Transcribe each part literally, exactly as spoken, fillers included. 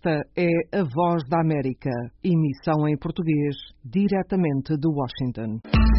Esta é a Voz da América, emissão em português, diretamente de Washington.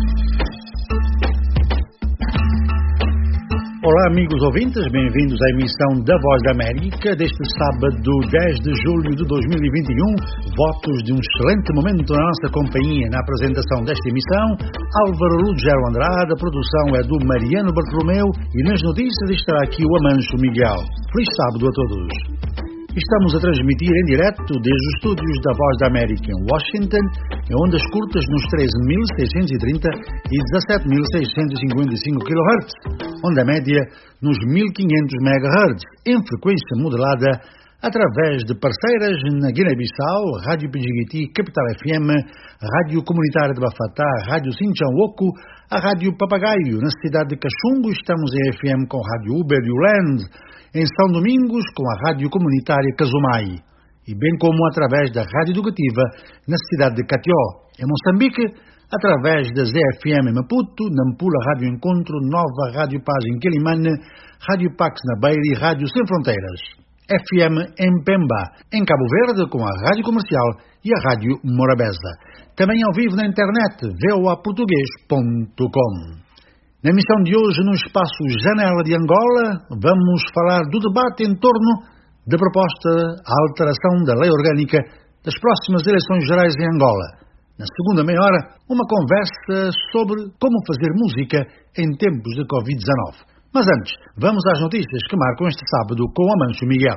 Olá, amigos ouvintes, bem-vindos à emissão da Voz da América deste sábado dez de julho de dois mil e vinte e um. Votos de um excelente momento na nossa companhia na apresentação desta emissão. Álvaro Lugero Andrade, a produção é do Mariano Bartolomeu e nas notícias estará aqui o Amancio Miguel. Feliz sábado a todos. Estamos a transmitir em direto desde os estúdios da Voz da América em Washington, em ondas curtas nos treze mil seiscentos e trinta e dezassete mil seiscentos e cinquenta e cinco quilohertz, onda média nos mil e quinhentos megahertz, em frequência modulada através de parceiras na Guiné-Bissau, Rádio Pijiguiti, Capital F M, Rádio Comunitária de Bafatá, Rádio Sinchão-Oco, a Rádio Papagaio, na cidade de Cachungo, estamos em F M com Rádio Uber e Uland, em São Domingos com a Rádio Comunitária Casumai, e bem como através da Rádio Educativa na cidade de Catió. Em Moçambique, através da Z F M em Maputo, Nampula Rádio Encontro, Nova Rádio Paz em Quelimane, Rádio Pax na Beira e Rádio Sem Fronteiras. F M em Pemba, em Cabo Verde, com a Rádio Comercial e a Rádio Morabeza. Também ao vivo na internet, v o a português ponto com. Na emissão de hoje, no espaço Janela de Angola, vamos falar do debate em torno da proposta à alteração da lei orgânica das próximas eleições gerais em Angola. Na segunda meia hora, uma conversa sobre como fazer música em tempos de covid dezenove. Mas antes, vamos às notícias que marcam este sábado com o Amancio Miguel.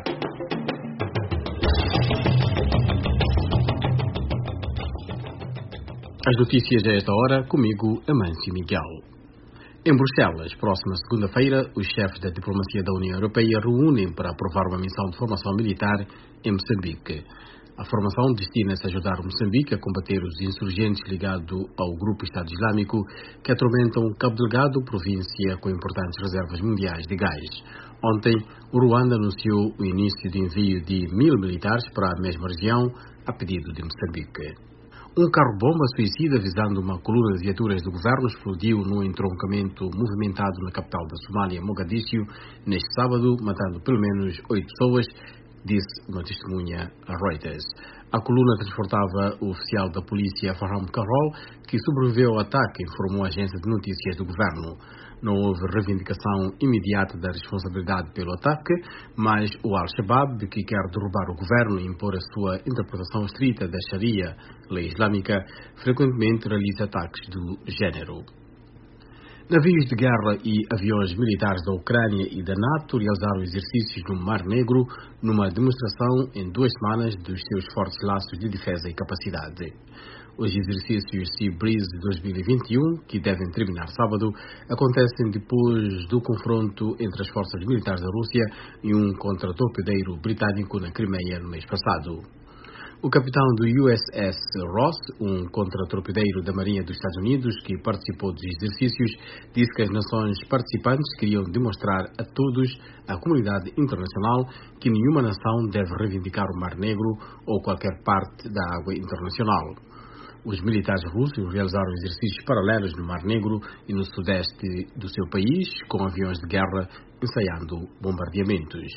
As notícias a esta hora, comigo, Amancio Miguel. Em Bruxelas, próxima segunda-feira, os chefes da diplomacia da União Europeia reúnem para aprovar uma missão de formação militar em Moçambique. A formação destina-se a ajudar Moçambique a combater os insurgentes ligados ao Grupo Estado Islâmico que atormentam Cabo Delgado, província com importantes reservas mundiais de gás. Ontem, o Ruanda anunciou o início de envio de mil militares para a mesma região, a pedido de Moçambique. Um carro-bomba suicida visando uma coluna de viaturas do governo explodiu num entroncamento movimentado na capital da Somália, Mogadíscio, neste sábado, matando pelo menos oito pessoas, disse uma testemunha a Reuters. A coluna transportava o oficial da polícia Farham Carol, que sobreviveu ao ataque, informou a agência de notícias do governo. Não houve reivindicação imediata da responsabilidade pelo ataque, mas o Al-Shabaab, que quer derrubar o governo e impor a sua interpretação estrita da Sharia, lei islâmica, frequentemente realiza ataques do género. Navios de guerra e aviões militares da Ucrânia e da NATO realizaram exercícios no Mar Negro numa demonstração em duas semanas dos seus fortes laços de defesa e capacidade. Os exercícios Sea Breeze dois mil e vinte e um, que devem terminar sábado, acontecem depois do confronto entre as forças militares da Rússia e um contra-torpedeiro britânico na Crimeia no mês passado. O capitão do U S S Ross, um contra-torpedeiro da Marinha dos Estados Unidos que participou dos exercícios, disse que as nações participantes queriam demonstrar a todos, a comunidade internacional, que nenhuma nação deve reivindicar o Mar Negro ou qualquer parte da água internacional. Os militares russos realizaram exercícios paralelos no Mar Negro e no sudeste do seu país, com aviões de guerra ensaiando bombardeamentos.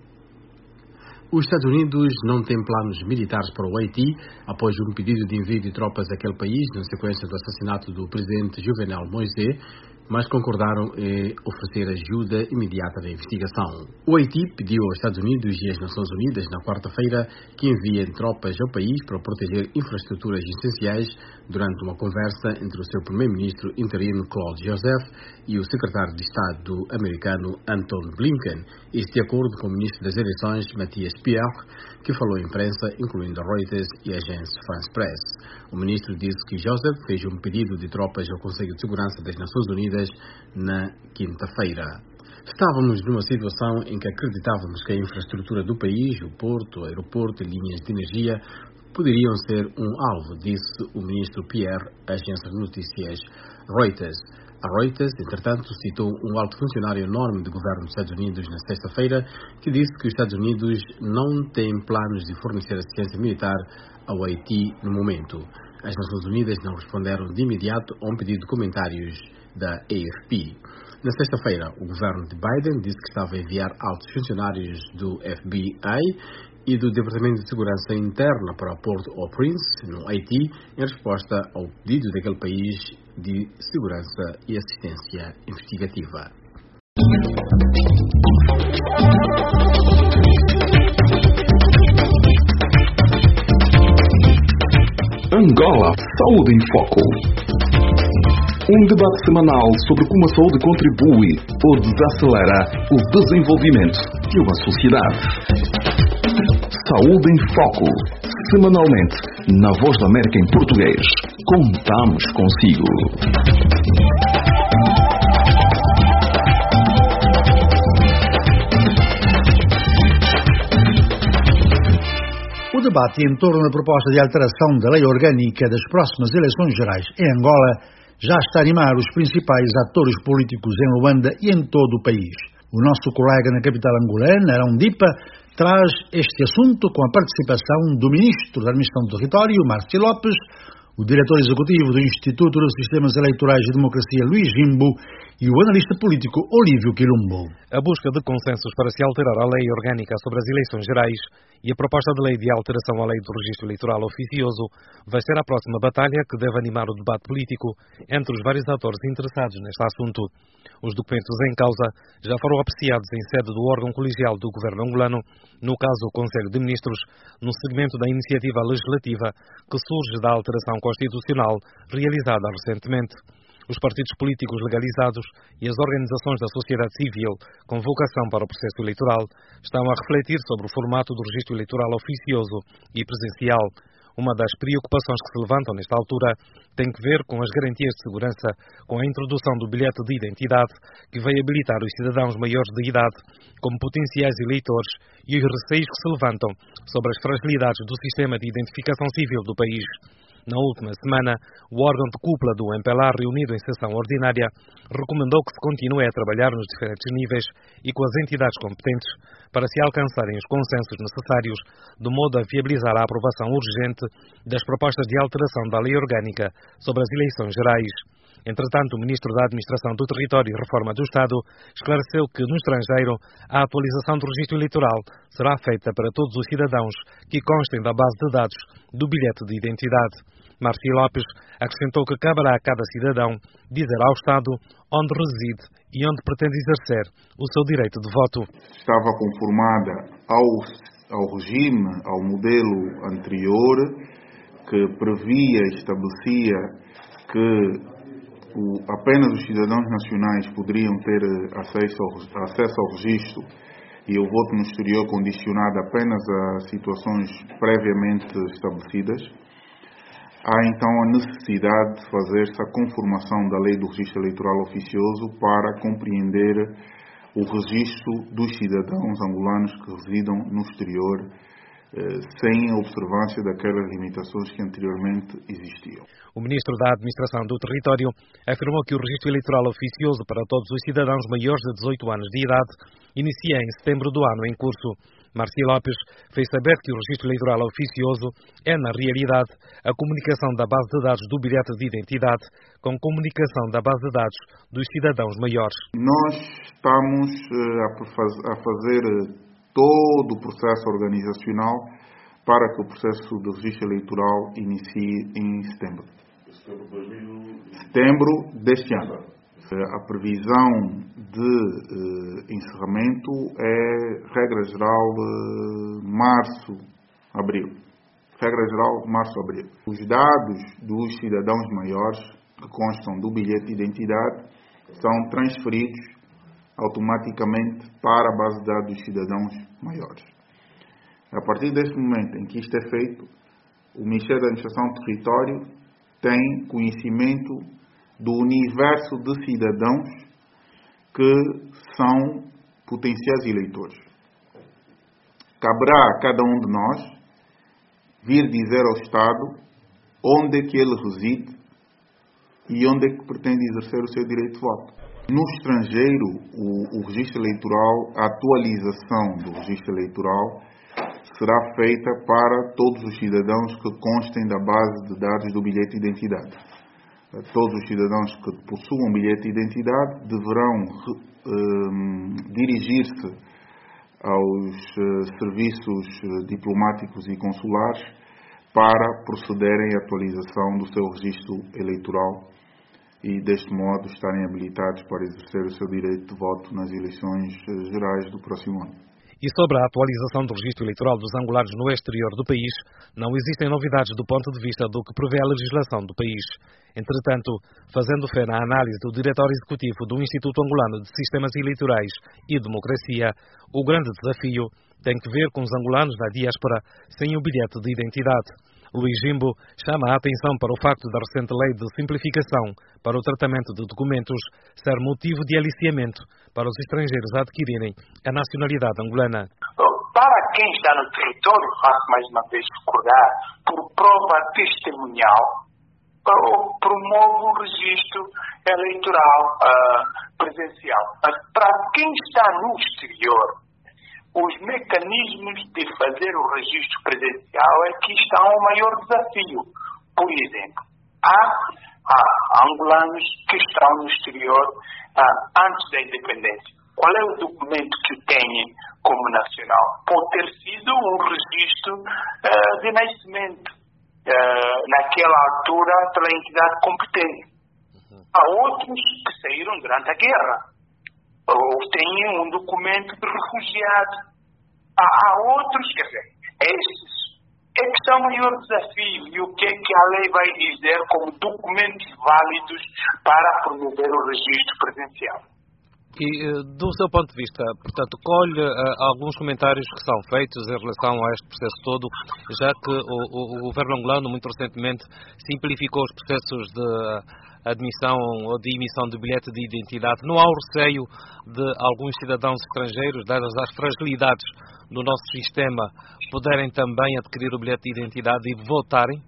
Os Estados Unidos não têm planos militares para o Haiti após um pedido de envio de tropas daquele país na sequência do assassinato do presidente Jovenel Moïse, mas concordaram em oferecer ajuda imediata na investigação. O Haiti pediu aos Estados Unidos e às Nações Unidas na quarta-feira que enviem tropas ao país para proteger infraestruturas essenciais durante uma conversa entre o seu primeiro-ministro interino Claude Joseph e o secretário de Estado americano Anton Blinken, isto de acordo com o ministro das Eleições Matthias Pierre, que falou à imprensa, incluindo a Reuters e a agência France Press. O ministro disse que Joseph fez um pedido de tropas ao Conselho de Segurança das Nações Unidas na quinta-feira. Estávamos numa situação em que acreditávamos que a infraestrutura do país, o porto, o aeroporto e linhas de energia poderiam ser um alvo, disse o ministro Pierre à agência de notícias Reuters. A Reuters, entretanto, citou um alto funcionário enorme do governo dos Estados Unidos na sexta-feira que disse que os Estados Unidos não têm planos de fornecer assistência militar ao Haiti no momento. As Nações Unidas não responderam de imediato a um pedido de comentários da A F P. Na sexta-feira, o governo de Biden disse que estava a enviar altos funcionários do F B I e do Departamento de Segurança Interna para Port-au-Prince, no Haiti, em resposta ao pedido daquele país de segurança e assistência investigativa. Angola Saúde em Foco. Um debate semanal sobre como a saúde contribui ou desacelera o desenvolvimento de uma sociedade. Saúde em Foco. Semanalmente, na Voz da América em português. Contamos consigo. O debate em torno da proposta de alteração da lei orgânica das próximas eleições gerais em Angola já está a animar os principais atores políticos em Luanda e em todo o país. O nosso colega na capital angolana, Arão Dipa, traz este assunto com a participação do Ministro da Administração do Território, Márcio Lopes, o Diretor Executivo do Instituto de Sistemas Eleitorais e Democracia, Luís Rimbo, e o analista político Olívio Quilombo. A busca de consensos para se alterar a lei orgânica sobre as eleições gerais e a proposta de lei de alteração à lei do registro eleitoral oficioso vai ser a próxima batalha que deve animar o debate político entre os vários atores interessados neste assunto. Os documentos em causa já foram apreciados em sede do órgão colegial do governo angolano, no caso o Conselho de Ministros, no segmento da iniciativa legislativa que surge da alteração constitucional realizada recentemente. Os partidos políticos legalizados e as organizações da sociedade civil com vocação para o processo eleitoral estão a refletir sobre o formato do registro eleitoral oficioso e presencial. Uma das preocupações que se levantam nesta altura tem que ver com as garantias de segurança com a introdução do bilhete de identidade que vai habilitar os cidadãos maiores de idade como potenciais eleitores e os receios que se levantam sobre as fragilidades do sistema de identificação civil do país. Na última semana, o órgão de cúpula do M P L A, reunido em sessão ordinária, recomendou que se continue a trabalhar nos diferentes níveis e com as entidades competentes para se alcançarem os consensos necessários, de modo a viabilizar a aprovação urgente das propostas de alteração da lei orgânica sobre as eleições gerais. Entretanto, o Ministro da Administração do Território e Reforma do Estado esclareceu que, no estrangeiro, a atualização do registro eleitoral será feita para todos os cidadãos que constem da base de dados do bilhete de identidade. Márcio Lopes acrescentou que caberá a cada cidadão dizer ao Estado onde reside e onde pretende exercer o seu direito de voto. Estava conformada ao, ao regime, ao modelo anterior, que previa e estabelecia que o, apenas os cidadãos nacionais poderiam ter acesso ao, acesso ao registro e o voto no exterior condicionado apenas a situações previamente estabelecidas. Há então a necessidade de fazer-se a conformação da lei do registro eleitoral oficioso para compreender o registro dos cidadãos angolanos que residam no exterior eh, sem a observância daquelas limitações que anteriormente existiam. O Ministro da Administração do Território afirmou que o registro eleitoral oficioso para todos os cidadãos maiores de dezoito anos de idade inicia em setembro do ano em curso. Márcio Lopes fez saber que o registro eleitoral oficioso é, na realidade, a comunicação da base de dados do bilhete de identidade com comunicação da base de dados dos cidadãos maiores. Nós estamos a fazer todo o processo organizacional para que o processo de registro eleitoral inicie em setembro. Setembro deste ano. A previsão de uh, encerramento é, regra geral, uh, março, abril. Regra geral, março, abril. Os dados dos cidadãos maiores que constam do bilhete de identidade são transferidos automaticamente para a base de dados dos cidadãos maiores. A partir deste momento em que isto é feito, o Ministério da Administração do Território tem conhecimento do universo de cidadãos que são potenciais eleitores. Caberá a cada um de nós vir dizer ao Estado onde é que ele reside e onde é que pretende exercer o seu direito de voto. No estrangeiro, o, o registro eleitoral, a atualização do registro eleitoral será feita para todos os cidadãos que constem da base de dados do bilhete de identidade. Todos os cidadãos que possuam bilhete de identidade deverão um, dirigir-se aos uh, serviços uh, diplomáticos e consulares para procederem à atualização do seu registro eleitoral e, deste modo, estarem habilitados para exercer o seu direito de voto nas eleições uh, gerais do próximo ano. E sobre a atualização do registro eleitoral dos angolanos no exterior do país, não existem novidades do ponto de vista do que prevê a legislação do país. Entretanto, fazendo fé na análise do diretor executivo do Instituto Angolano de Sistemas Eleitorais e Democracia, o grande desafio tem que ver com os angolanos na diáspora sem o bilhete de identidade. Luís Jimbo chama a atenção para o facto da recente lei de simplificação para o tratamento de documentos ser motivo de aliciamento para os estrangeiros a adquirirem a nacionalidade angolana. Para quem está no território, faço mais uma vez recordar, por prova testemunhal, promove o registro eleitoral uh, presencial. Mas para quem está no exterior, os mecanismos de fazer o registro presencial é que está o maior desafio. Por exemplo, há, há angolanos que estão no exterior ah, antes da independência. Qual é o documento que têm como nacional? Pode ter sido um registro ah, de nascimento, ah, naquela altura pela entidade competente. Há outros que saíram durante a guerra, ou têm um documento de refugiado. Há, há outros, quer dizer, esses é que são o maior desafio e o que é que a lei vai dizer como documentos válidos para promover o registro presencial. E, do seu ponto de vista, portanto, colhe uh, alguns comentários que são feitos em relação a este processo todo, já que o, o, o governo angolano, muito recentemente, simplificou os processos de admissão ou de emissão de bilhete de identidade. Não há o receio de alguns cidadãos estrangeiros, dadas as fragilidades do nosso sistema, poderem também adquirir o bilhete de identidade e votarem?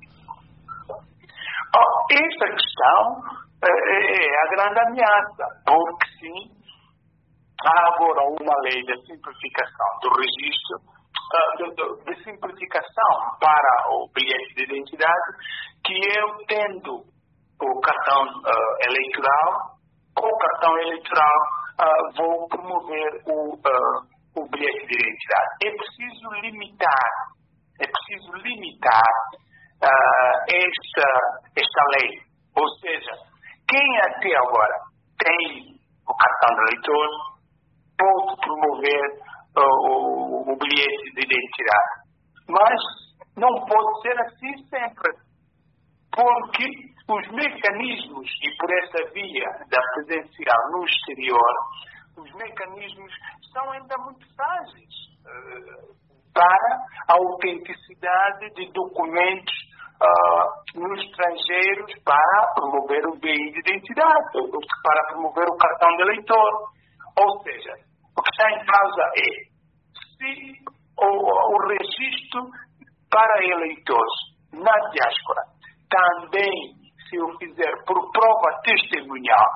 Oh, esta questão é, é a grande ameaça, porque sim, há agora uma lei de simplificação do registro, de, de, de simplificação para o bilhete de identidade, que eu tendo o cartão uh, eleitoral, com o cartão eleitoral uh, vou promover o, uh, o bilhete de identidade. É preciso limitar, é preciso limitar uh, esta, esta lei. Ou seja, quem até agora tem o cartão de eleitor pode promover uh, o, o bilhete de identidade. Mas não pode ser assim sempre, porque os mecanismos, e por essa via da presencial no exterior, os mecanismos são ainda muito frágeis uh, para a autenticidade de documentos uh, nos estrangeiros para promover o B I de identidade, para promover o cartão de eleitor. Ou seja, o que está em causa é se o, o registro para eleitores na diáspora também, se eu fizer por prova testemunhal,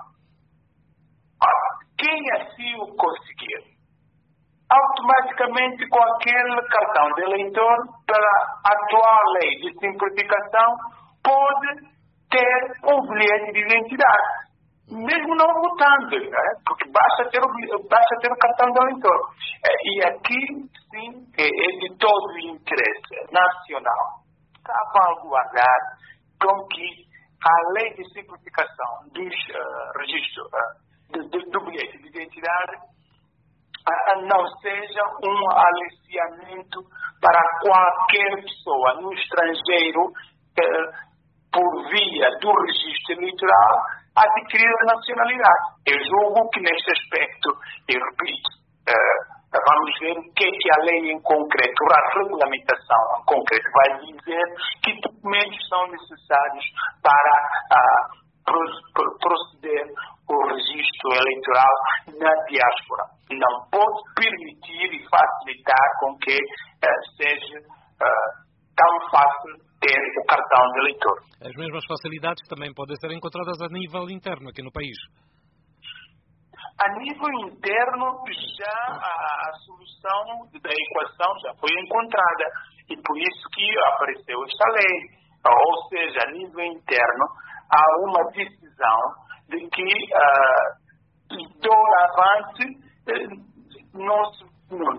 quem assim o conseguir, automaticamente com aquele cartão de eleitor, pela atual lei de simplificação, pode ter um bilhete de identidade, mesmo não votando, né? Porque basta ter, o, basta ter o cartão de eleitor. E aqui, sim, é de todo o interesse nacional salvaguardar com que a lei de simplificação dos uh, registros uh, do, do, do bilhete de identidade uh, não seja um aliciamento para qualquer pessoa no estrangeiro uh, por via do registro eleitoral adquirir a nacionalidade. Eu julgo que neste aspecto, eu repito, uh, vamos ver o que é que a lei em concreto, a regulamentação em concreto vai dizer, que documentos são necessários para uh, pro, proceder o registro eleitoral na diáspora. Não pode permitir e facilitar com que uh, seja uh, tão fácil ter o cartão de eleitor. As mesmas facilidades também podem ser encontradas a nível interno aqui no país. A nível interno, já a, a solução da equação já foi encontrada. E por isso que apareceu esta lei. Ou seja, a nível interno, há uma decisão de que, uh, doravante, não se, não,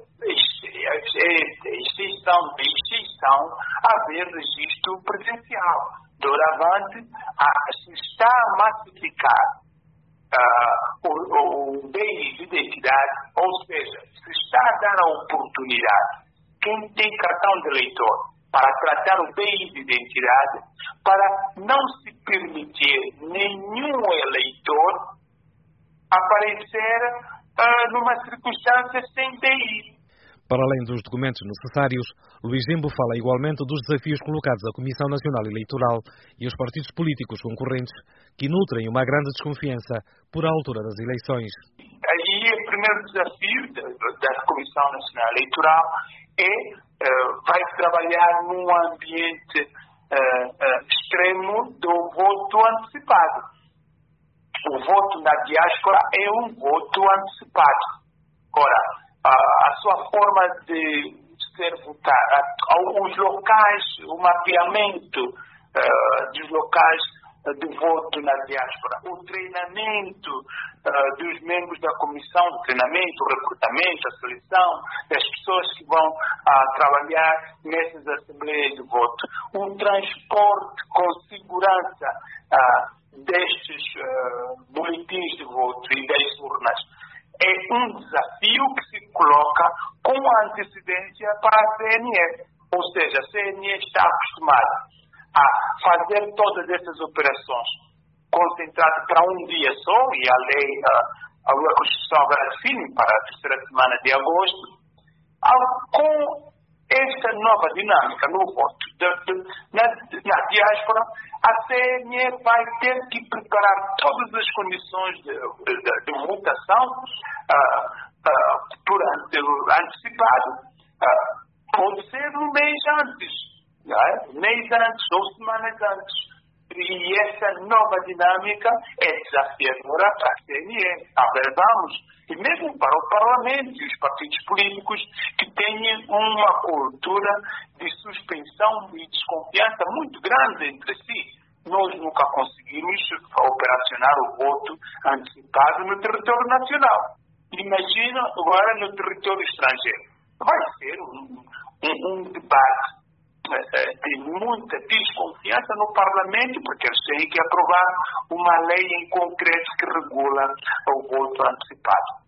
exceção de exceção, haver registro presencial. Doravante, se está a massificar uh, o, o bem de identidade, ou seja, se está a dar a oportunidade, quem tem cartão de eleitor, para tratar o bem de identidade, para não se permitir nenhum eleitor aparecer uh, numa circunstância sem D I. Para além dos documentos necessários, Luís Zimbo fala igualmente dos desafios colocados à Comissão Nacional Eleitoral e aos partidos políticos concorrentes, que nutrem uma grande desconfiança por a altura das eleições. Aí o primeiro desafio da Comissão Nacional Eleitoral é uh, vai trabalhar num ambiente uh, uh, extremo do voto antecipado. O voto na diáspora é um voto antecipado. Ora, a sua forma de ser votada, os locais, o mapeamento uh, dos locais de voto na diáspora, o treinamento uh, dos membros da comissão, o treinamento, o recrutamento, a seleção das pessoas que vão uh, trabalhar nessas assembleias de voto, o transporte com segurança uh, destes uh, boletins de voto e das urnas. É um desafio que se coloca com antecedência para a C N E. Ou seja, a C N E está acostumada a fazer todas essas operações concentradas para um dia só, e a lei, a, a Constituição agora define para a terceira semana de agosto, com esta nova dinâmica no voto de, de, na, na diáspora, a C N E vai ter que preparar todas as condições de, de, de votação uh, uh, por antecipado. Uh, pode ser um mês antes, não é? mês antes ou semanas antes. E essa nova dinâmica é desafiadora para a C N E. A ver, vamos, e mesmo para o Parlamento e os partidos políticos que têm uma cultura de suspensão e desconfiança muito grande entre si. Nós nunca conseguimos operacionar o voto antecipado no território nacional. Imagina agora no território estrangeiro. Vai ser um, um, um debate de muita desconfiança no Parlamento, porque eles têm que aprovar uma lei em concreto que regula o voto antecipado.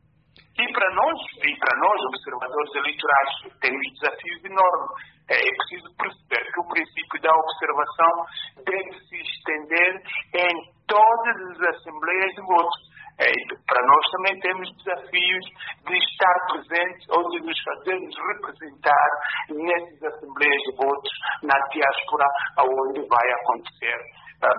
E para nós, e para nós, observadores eleitorais, temos desafios enormes. É preciso perceber que o princípio da observação deve se estender em todas as assembleias de votos. É, para nós também temos desafios de estar presentes ou de nos fazermos representar nessas assembleias de votos na diáspora, onde vai acontecer, uh,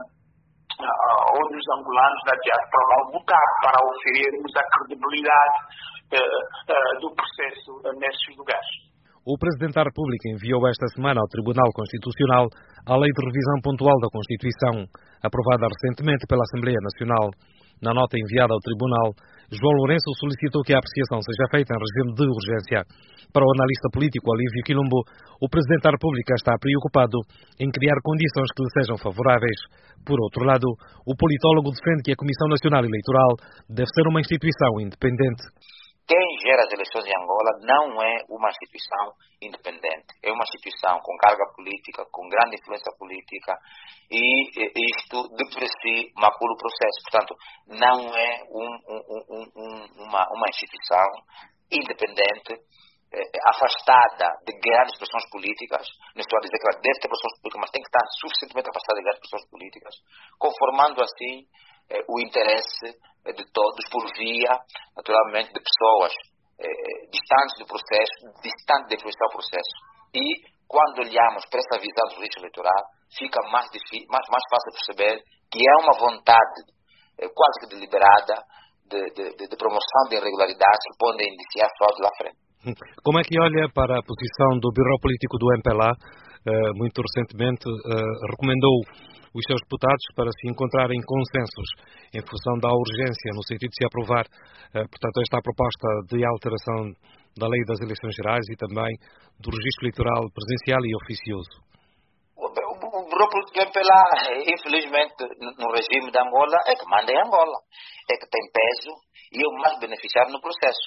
uh, onde os angolanos da diáspora vão votar, para oferirmos a credibilidade uh, uh, do processo uh, nesses lugares. O Presidente da República enviou esta semana ao Tribunal Constitucional a Lei de Revisão Pontual da Constituição, aprovada recentemente pela Assembleia Nacional. Na nota enviada ao Tribunal, João Lourenço solicitou que a apreciação seja feita em regime de urgência. Para o analista político Olívio Quilombo, o Presidente da República está preocupado em criar condições que lhe sejam favoráveis. Por outro lado, o politólogo defende que a Comissão Nacional Eleitoral deve ser uma instituição independente. Quem gera as eleições em Angola não é uma instituição independente. É uma instituição com carga política, com grande influência política, e isto, de por si, macula o processo. Portanto, não é um, um, um, uma, uma instituição independente, eh, afastada de grandes pressões políticas. Não estou a dizer que ela deve ter pressões políticas, mas tem que estar suficientemente afastada de grandes pressões políticas, conformando assim Eh, o interesse eh, de todos por via, naturalmente, de pessoas eh, distantes do processo, distantes de influenciar o processo. E, quando olhamos para essa visão do registro eleitoral, fica mais, difícil, mais, mais fácil perceber que é uma vontade eh, quase que deliberada de, de, de, de promoção de irregularidades que podem iniciar fraude lá frente. Como é que olha para a posição do Bureau Político do M P L A? Uh, muito recentemente uh, recomendou os seus deputados para se encontrarem consensos em função da urgência, no sentido de se aprovar, uh, portanto, esta proposta de alteração da Lei das Eleições Gerais e também do registro eleitoral presencial e oficioso. O, o, o Bureau Político do M P L A, infelizmente, no regime de Angola, é que manda em Angola, é que tem peso e é o mais beneficiário no processo.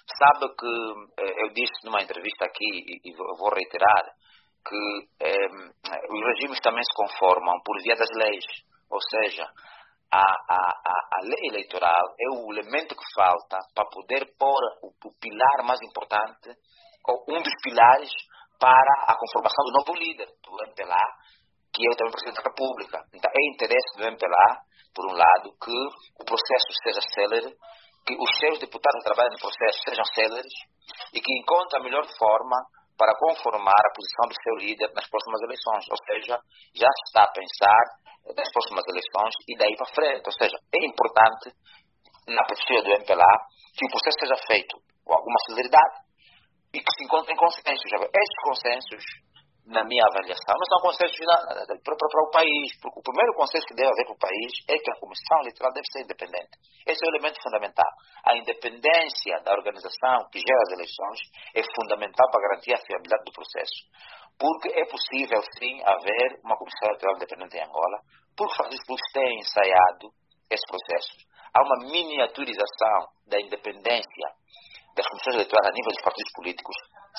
Sabe que eu disse numa entrevista aqui, e vou reiterar, que eh, os regimes também se conformam por via das leis, ou seja, a, a, a lei eleitoral é o elemento que falta para poder pôr o, o pilar mais importante, ou um dos pilares para a conformação do novo líder do M P L A, que é o também Presidente da República. Então é interesse do M P L A, por um lado, que o processo seja célere, que os seus deputados que trabalham no processo sejam céleres e que encontrem a melhor forma para conformar a posição do seu líder nas próximas eleições. Ou seja, já se está a pensar nas próximas eleições e daí para frente. Ou seja, é importante, na postura do M P L A, que o processo seja feito com alguma celeridade e que se encontrem consensos. Estes consensos, na minha avaliação, não são consensos para, para, para o país, porque o primeiro consenso que deve haver para o país é que a Comissão Eleitoral deve ser independente. Esse é o elemento fundamental. A independência da organização que gera as eleições é fundamental para garantir a fiabilidade do processo. Porque é possível, sim, haver uma Comissão Eleitoral independente em Angola, porque os partidos políticos têm ensaiado esse processo. Há uma miniaturização da independência das comissões eleitorais a nível dos partidos políticos,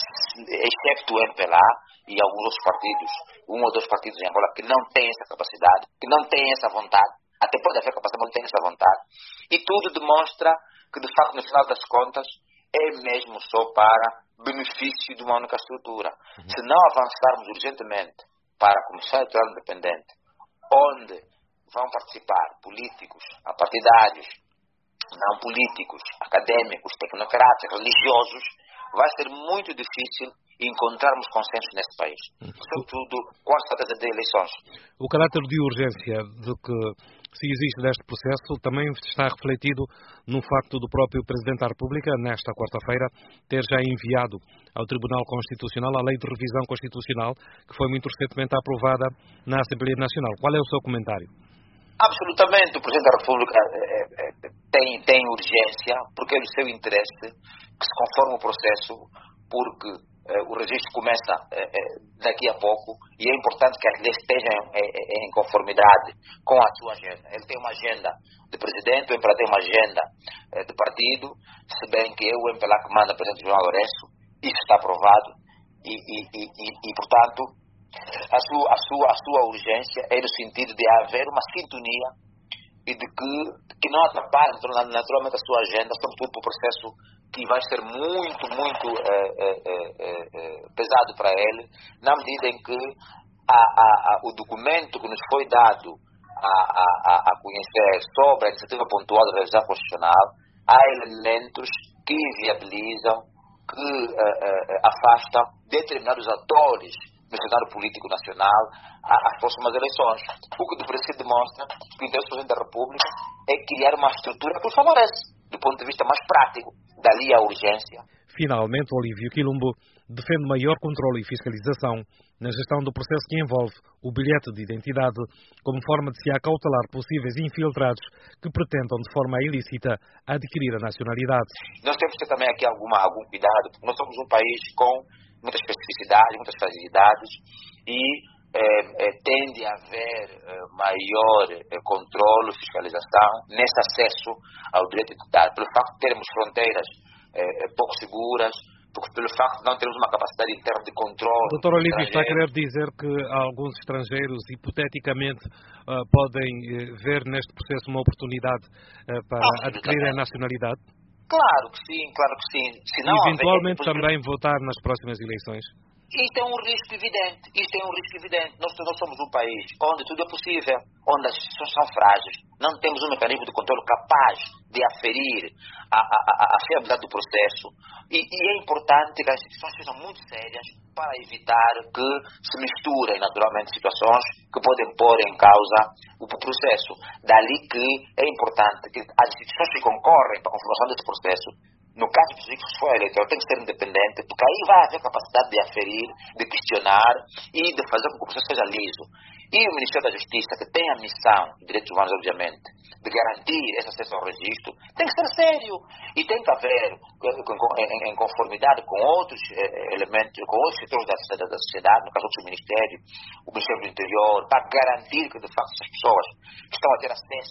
excepto o M P L A e alguns outros partidos, um ou dois partidos em Angola que não têm essa capacidade, que não têm essa vontade, até pode haver capacidade, mas não têm essa vontade, e tudo demonstra que, de facto, no final das contas, é mesmo só para benefício de uma única estrutura. Uhum. Se não avançarmos urgentemente para a Comissão Eleitoral Independente, onde vão participar políticos, partidários, não políticos, académicos, tecnocratas, religiosos, vai ser muito difícil encontrarmos consenso nesse país, sobretudo com a estratégia de eleições. O caráter de urgência de que se existe neste processo também está refletido no facto do próprio Presidente da República, nesta quarta-feira, ter já enviado ao Tribunal Constitucional a Lei de Revisão Constitucional, que foi muito recentemente aprovada na Assembleia Nacional. Qual é o seu comentário? Absolutamente. O Presidente da República é, é, tem, tem urgência, porque é do seu interesse que se conforme o processo, porque é, o registro começa é, é, daqui a pouco e é importante que as leis estejam é, é, em conformidade com a sua agenda. Ele tem uma agenda de presidente, o M P L A tem uma agenda é, de partido, se bem que é o M P L A que manda o Presidente João Lourenço, isso está aprovado e, e, e, e, e portanto, A sua, a, sua, a sua urgência é no sentido de haver uma sintonia e de que, que não atrapalhe naturalmente a sua agenda, sobretudo para o processo que vai ser muito, muito é, é, é, é, pesado para ele, na medida em que a, a, a, o documento que nos foi dado a, a, a conhecer sobre a iniciativa pontual da revisão constitucional, há elementos que inviabilizam, que é, é, afastam determinados atores no cenário político nacional às próximas eleições. O que depois se demonstra que o interesse do Presidente da República é criar uma estrutura que o favorece, do ponto de vista mais prático, dali a urgência. Finalmente, Olívio Quilombo defende maior controle e fiscalização na gestão do processo que envolve o bilhete de identidade, como forma de se acautelar possíveis infiltrados que pretendam de forma ilícita adquirir a nacionalidade. Nós temos que ter também aqui alguma, algum cuidado, porque nós somos um país com muitas especificidades, muitas fragilidades e eh, eh, tende a haver eh, maior eh, controle, fiscalização nesse acesso ao direito de identidade. Pelo facto de termos fronteiras eh, pouco seguras, porque pelo facto de não termos uma capacidade interna de controle. doutor Olívio, está a querer dizer que alguns estrangeiros, hipoteticamente, uh, podem uh, ver neste processo uma oportunidade uh, para adquirir a nacionalidade? Claro que sim, claro que sim. Se não e eventualmente haver, também votar nas próximas eleições? Isto é um risco evidente, isto é um risco evidente. Nós, nós somos um país onde tudo é possível, onde as instituições são frágeis. Não temos um mecanismo de controle capaz de aferir a, a, a, a fiabilidade do processo. E, e é importante que as instituições sejam muito sérias para evitar que se misturem naturalmente situações que podem pôr em causa o processo. Dali que é importante que as instituições que concorrem para a conformação desse processo, no caso específico, se for eleitoral, tem que ser independente, porque aí vai haver capacidade de aferir, de questionar e de fazer com que o processo seja liso. E o Ministério da Justiça, que tem a missão, direitos humanos, obviamente, de garantir esse acesso ao registro, tem que ser sério. E tem que haver, em conformidade com outros elementos, com outros setores da, da sociedade, no caso do Ministério, o Ministério do Interior, para garantir que, de facto, essas pessoas estão a ter acesso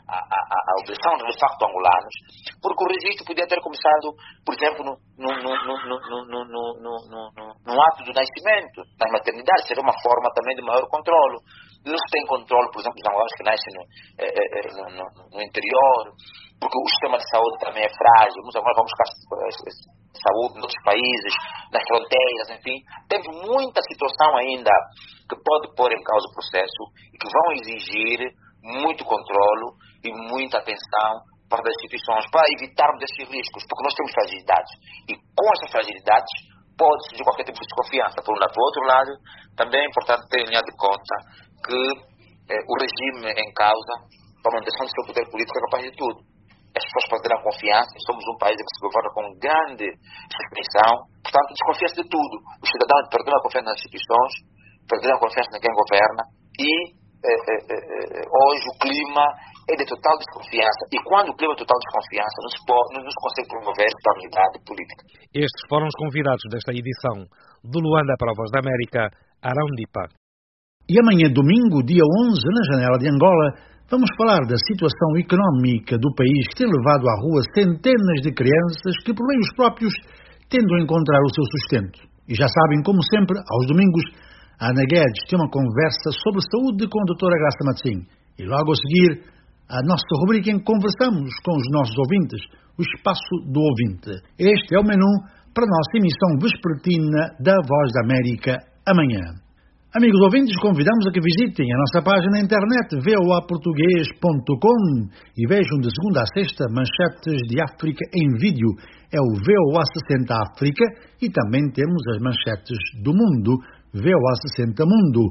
a, a, a opressão de facto angolanos, porque o registro podia ter começado, por exemplo, no, no, no, no, no, no, no, no, no, no ato do nascimento, nas maternidades, seria uma forma também de maior controle. Não se tem controle, por exemplo, dos angolanos que nascem no, eh, no, no, no interior, porque o sistema de saúde também é frágil. Nós agora vamos buscar saúde em outros países, nas fronteiras, enfim. Temos muita situação ainda que pode pôr em causa o processo e que vão exigir muito controle e muita atenção para as instituições, para evitarmos esses riscos, porque nós temos fragilidades. E com essas fragilidades pode surgir qualquer tipo de desconfiança. Por um lado. Por outro lado, também é importante ter em linha de conta que eh, o regime em causa, para a manutenção do seu poder político, é capaz de tudo. As pessoas perderam a confiança, somos um país que se governa com grande suspeição, portanto desconfia-se de tudo. Os cidadãos perderam a confiança nas instituições, perderam a confiança em quem governa e eh, eh, eh, hoje o clima é de total desconfiança. E quando o clima é de total desconfiança, não se, pode, não se consegue promover estabilidade política. Estes foram os convidados desta edição do Luanda para a Voz da América, Arão Dipa. E amanhã, domingo, dia onze, na Janela de Angola, vamos falar da situação económica do país que tem levado à rua centenas de crianças que, por meios próprios, tentam encontrar o seu sustento. E já sabem, como sempre, aos domingos, a Ana Guedes tem uma conversa sobre saúde com a doutora Graça Matsim. E logo a seguir, a nossa rubrica em que conversamos com os nossos ouvintes, o Espaço do Ouvinte. Este é o menu para a nossa emissão vespertina da Voz da América amanhã. Amigos ouvintes, convidamos a que visitem a nossa página na internet v o a português ponto com e vejam de segunda a sexta manchetes de África em vídeo. É o V O A sessenta África e também temos as manchetes do mundo, V O A sessenta Mundo.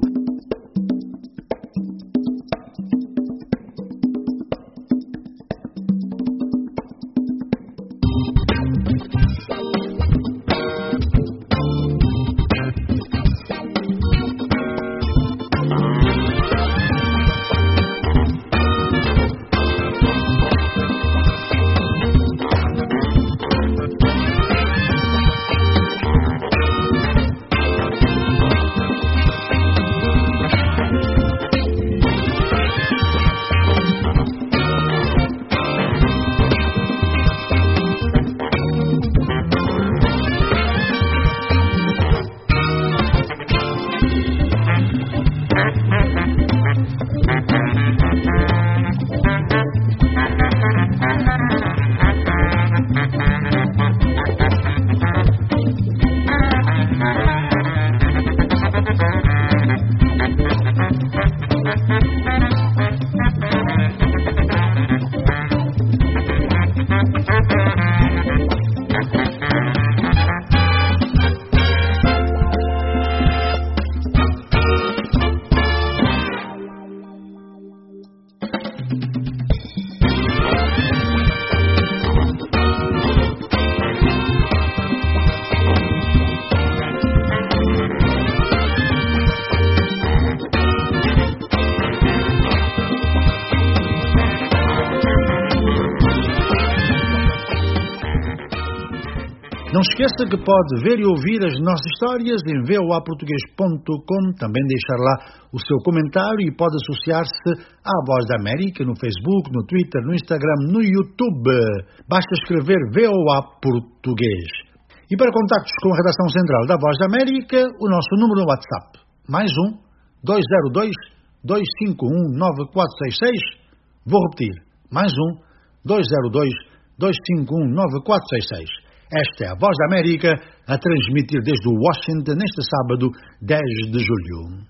Não esqueça que pode ver e ouvir as nossas histórias em v o a português ponto com, também deixar lá o seu comentário e pode associar-se à Voz da América no Facebook, no Twitter, no Instagram, no YouTube. Basta escrever V O A Português. E para contactos com a redação central da Voz da América, o nosso número no WhatsApp, mais um, dois zero dois, dois cinco um, nove quatro seis seis. Vou repetir, mais um, dois zero dois, dois cinco um, nove quatro seis seis. Esta é a Voz da América, a transmitir desde Washington neste sábado, dez de julho.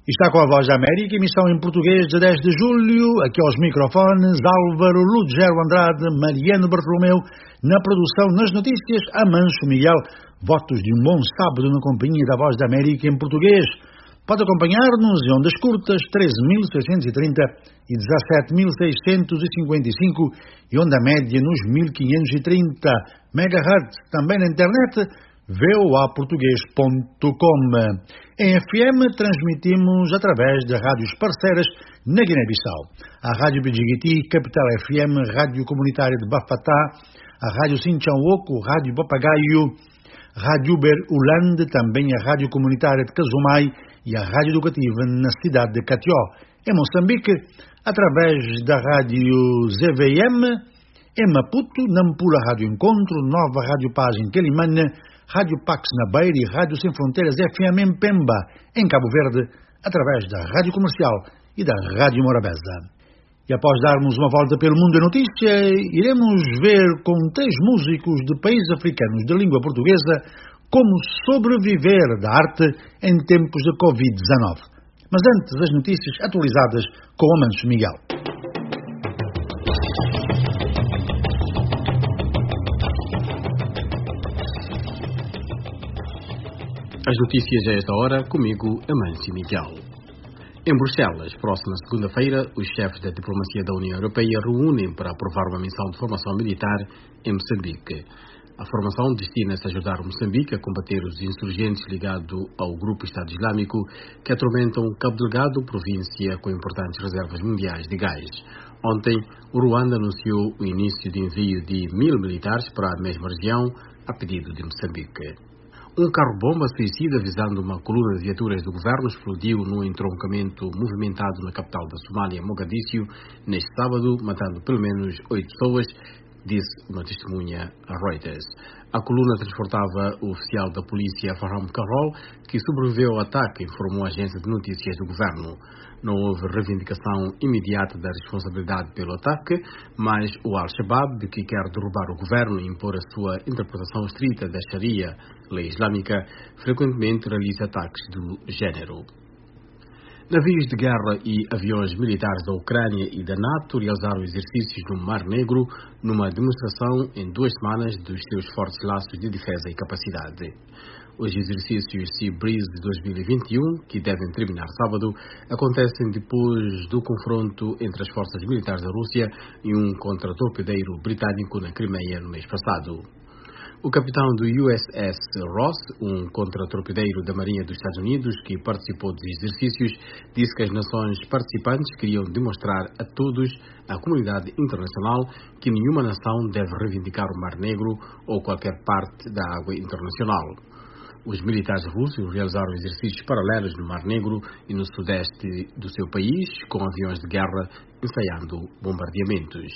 Está com a Voz da América, emissão em português de dez de julho, aqui aos microfones, Álvaro Lugero Andrade, Mariano Bartolomeu, na produção, nas notícias, Amancio Miguel. Votos de um bom sábado na companhia da Voz da América em português. Pode acompanhar-nos em ondas curtas, treze mil seiscentos e trinta e dezassete mil seiscentos e cinquenta e cinco, e onda média nos mil quinhentos e trinta megahertz, também na internet, v o a português ponto com. Em F M transmitimos através de rádios parceiras na Guiné-Bissau. A Rádio Bijigiti, Capital F M, Rádio Comunitária de Bafatá, a Rádio Sinchauoco, Rádio Papagaio, Rádio Ber Ulande, também a Rádio Comunitária de Casumai e a Rádio Educativa na cidade de Catió. Em Moçambique, através da Rádio Z V M, em Maputo, Nampula Rádio Encontro, Nova Rádio Paz em Quelimane, Rádio Pax na Beira e Rádio Sem Fronteiras F M em Pemba, em Cabo Verde, através da Rádio Comercial e da Rádio Morabeza. E após darmos uma volta pelo mundo da notícia, iremos ver com três músicos de países africanos de língua portuguesa como sobreviver da arte em tempos de covid dezenove. Mas antes, as notícias atualizadas com o Amancio Miguel. As notícias a esta hora, comigo, Amancio Miguel. Em Bruxelas, próxima segunda-feira, os chefes da diplomacia da União Europeia reúnem para aprovar uma missão de formação militar em Moçambique. A formação destina-se a ajudar Moçambique a combater os insurgentes ligados ao grupo Estado Islâmico que atormentam Cabo Delgado, província com importantes reservas mundiais de gás. Ontem, o Ruanda anunciou o início de envio de mil militares para a mesma região, a pedido de Moçambique. Um carro-bomba suicida visando uma coluna de viaturas do governo explodiu num entroncamento movimentado na capital da Somália, Mogadíscio, neste sábado, matando pelo menos oito pessoas, disse uma testemunha a Reuters. A coluna transportava o oficial da polícia Farham Carol, que sobreviveu ao ataque, informou a agência de notícias do governo. Não houve reivindicação imediata da responsabilidade pelo ataque, mas o Al-Shabaab, que quer derrubar o governo e impor a sua interpretação estrita da Sharia, lei islâmica, frequentemente realiza ataques do género. Navios de guerra e aviões militares da Ucrânia e da NATO realizaram exercícios no Mar Negro numa demonstração em duas semanas dos seus fortes laços de defesa e capacidade. Os exercícios Sea Breeze de dois mil e vinte e um, que devem terminar sábado, acontecem depois do confronto entre as forças militares da Rússia e um contra-torpedeiro britânico na Crimeia no mês passado. O capitão do U S S Ross, um contra-torpedeiro da Marinha dos Estados Unidos que participou dos exercícios, disse que as nações participantes queriam demonstrar a todos, a comunidade internacional, que nenhuma nação deve reivindicar o Mar Negro ou qualquer parte da água internacional. Os militares russos realizaram exercícios paralelos no Mar Negro e no sudeste do seu país, com aviões de guerra ensaiando bombardeamentos.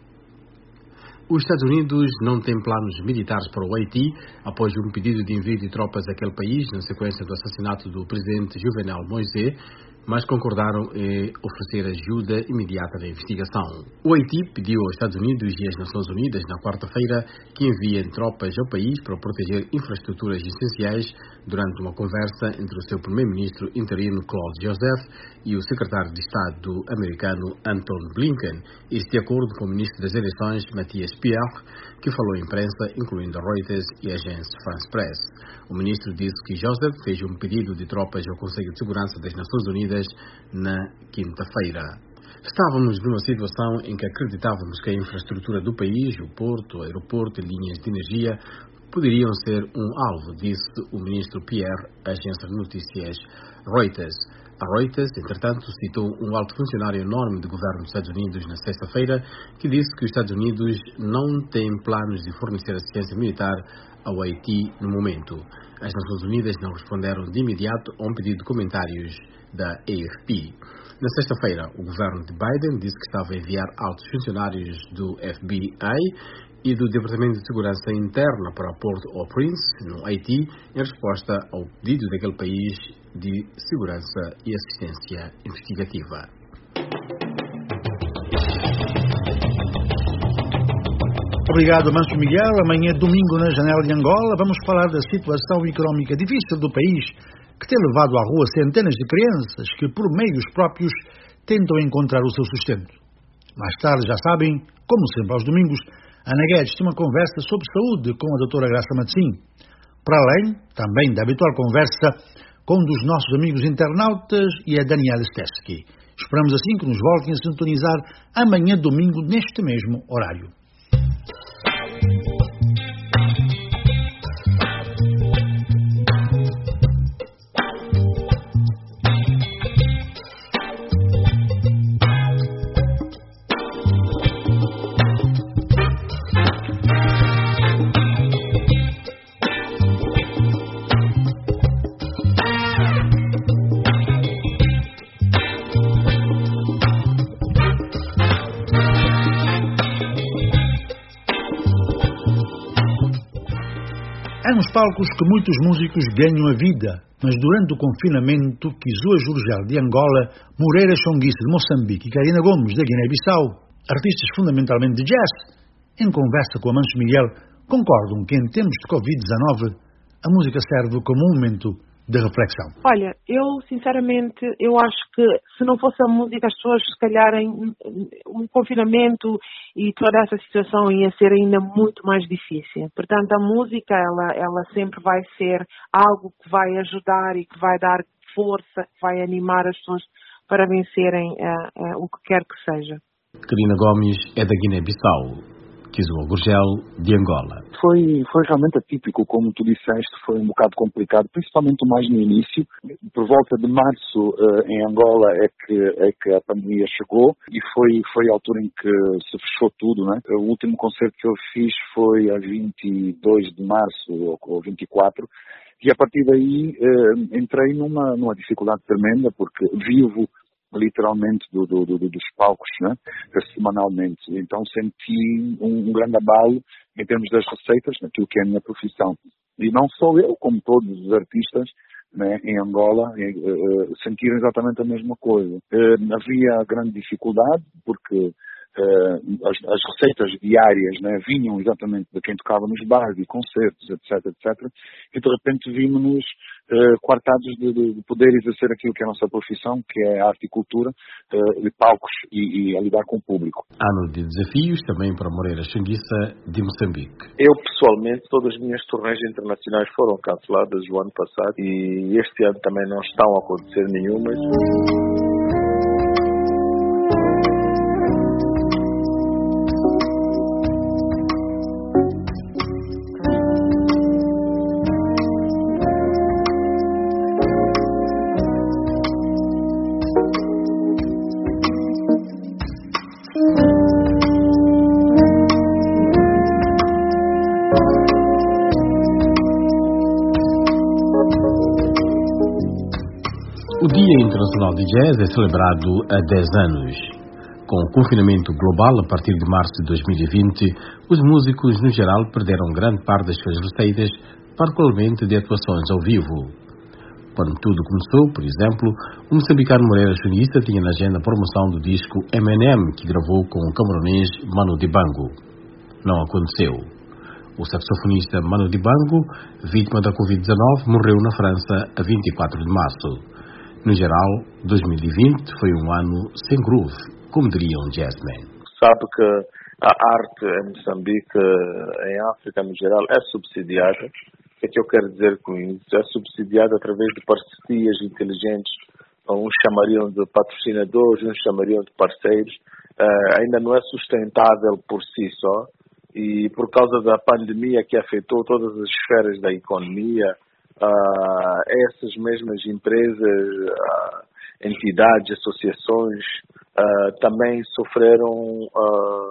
Os Estados Unidos não têm planos militares para o Haiti após um pedido de envio de tropas àquele país na sequência do assassinato do presidente Jovenel Moïse, mas concordaram em oferecer ajuda imediata na investigação. O Haiti pediu aos Estados Unidos e às Nações Unidas na quarta-feira que enviem tropas ao país para proteger infraestruturas essenciais durante uma conversa entre o seu primeiro-ministro interino Claude Joseph e o secretário de Estado americano Anton Blinken, isto de acordo com o ministro das Eleições Matthias Pierre, que falou à imprensa, incluindo a Reuters e a agência France Press. O ministro disse que Joseph fez um pedido de tropas ao Conselho de Segurança das Nações Unidas na quinta-feira. Estávamos numa situação em que acreditávamos que a infraestrutura do país, o porto, o aeroporto e linhas de energia poderiam ser um alvo, disse o ministro Pierre à agência de notícias Reuters. A Reuters, entretanto, citou um alto funcionário enorme do governo dos Estados Unidos na sexta-feira que disse que os Estados Unidos não têm planos de fornecer assistência militar ao Haiti no momento. As Nações Unidas não responderam de imediato a um pedido de comentários da A F P. Na sexta-feira, o governo de Biden disse que estava a enviar altos funcionários do F B I e do Departamento de Segurança Interna para Port-au-Prince, no Haiti, em resposta ao pedido daquele país de segurança e assistência investigativa. Obrigado, Amancio Miguel. Amanhã, domingo, na Janela de Angola, vamos falar da situação económica difícil do país que tem levado à rua centenas de crianças que, por meios próprios, tentam encontrar o seu sustento. Mais tarde, já sabem, como sempre aos domingos, Ana Guedes tem uma conversa sobre saúde com a doutora Graça Matecim. Para além, também, da habitual conversa com um dos nossos amigos internautas e a Daniela Stesky. Esperamos assim que nos voltem a sintonizar amanhã domingo neste mesmo horário. É nos palcos que muitos músicos ganham a vida, mas durante o confinamento, Kizua Jurgel de Angola, Moreira Chonguice de Moçambique e Karina Gomes da Guiné-Bissau, artistas fundamentalmente de jazz, em conversa com Amancio Miguel, concordam que em tempos de covid dezanove a música serve como um momento de reflexão. Olha, eu sinceramente, eu acho que se não fosse a música, as pessoas se calhar em um confinamento e toda essa situação ia ser ainda muito mais difícil. Portanto, a música, ela, ela sempre vai ser algo que vai ajudar e que vai dar força, que vai animar as pessoas para vencerem uh, uh, o que quer que seja. Karina Gomes é da Guiné-Bissau. Kizua Jurgel de Angola. Foi, foi realmente atípico, como tu disseste, foi um bocado complicado, principalmente mais no início. Por volta de março, uh, em Angola, é que, é que a pandemia chegou e foi, foi a altura em que se fechou tudo, né? O último concerto que eu fiz foi a vinte e dois de março, ou, ou vinte e quatro, e a partir daí uh, entrei numa, numa dificuldade tremenda, porque vivo literalmente do, do, do, dos palcos, né? Semanalmente. Então senti um, um grande abalo em termos das receitas, naquilo que é a minha profissão. E não só eu, como todos os artistas, né, em Angola, uh, uh, sentiram exatamente a mesma coisa. Uh, havia grande dificuldade, porque Uh, as, as receitas diárias, né, vinham exatamente de quem tocava nos bares e concertos, etc, etcétera. E de repente vimos-nos uh, coartados de, de, de poder exercer aquilo que é a nossa profissão, que é a arte e cultura, uh, de palcos e, e a lidar com o público. Ano de desafios também para Moreira Chonguice de Moçambique. Eu, pessoalmente, todas as minhas turnês internacionais foram canceladas o ano passado e este ano também não estão a acontecer nenhumas. O Dia Internacional de Jazz é celebrado há dez anos. Com o confinamento global a partir de março de dois mil e vinte, os músicos, no geral, perderam grande parte das suas receitas, particularmente de atuações ao vivo. Quando tudo começou, por exemplo, o moçambicano Moreira Chonguice tinha na agenda a promoção do disco M and M, que gravou com o camaronês Manu Dibango. Não aconteceu. O saxofonista Manu Dibango, vítima da covid dezanove, morreu na França a vinte e quatro de março. No geral, dois mil e vinte foi um ano sem groove, como diria um jazzman. Sabe que a arte em Moçambique, em África no geral, é subsidiada. O que é que eu quero dizer com isso? É subsidiada através de parcerias inteligentes. Uns chamariam de patrocinadores, uns chamariam de parceiros. Uh, ainda não é sustentável por si só. E por causa da pandemia que afetou todas as esferas da economia, Uh, essas mesmas empresas, uh, entidades, associações uh, também sofreram uh,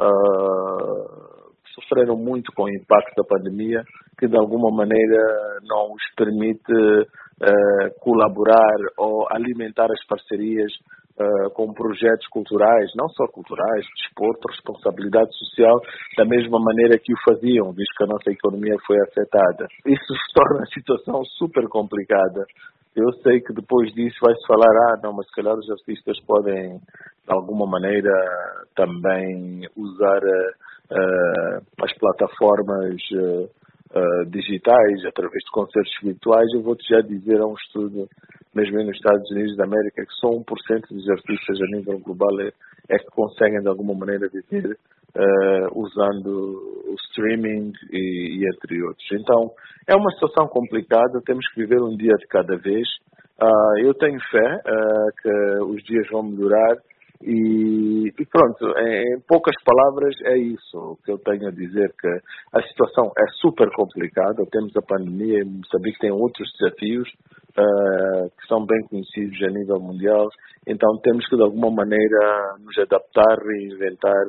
uh, sofreram muito com o impacto da pandemia, que de alguma maneira não os permite uh, colaborar ou alimentar as parcerias Uh, com projetos culturais, não só culturais, desporto, responsabilidade social, da mesma maneira que o faziam, visto que a nossa economia foi afetada. Isso torna a situação super complicada. Eu sei que depois disso vai-se falar, ah, não, mas se calhar os artistas podem, de alguma maneira, também usar uh, uh, as plataformas uh, uh, digitais, através de concertos virtuais. Eu vou-te já dizer, há um estudo, mesmo nos Estados Unidos da América, que só um por cento dos artistas a nível global é, é que conseguem, de alguma maneira, viver uh, usando o streaming e, e entre outros. Então, é uma situação complicada, temos que viver um dia de cada vez. Uh, eu tenho fé uh, que os dias vão melhorar e, e pronto, em, em poucas palavras é isso o que eu tenho a dizer, que a situação é super complicada, temos a pandemia, Moçambique tem outros desafios uh, que são bem conhecidos a nível mundial, então temos que de alguma maneira nos adaptar, reinventar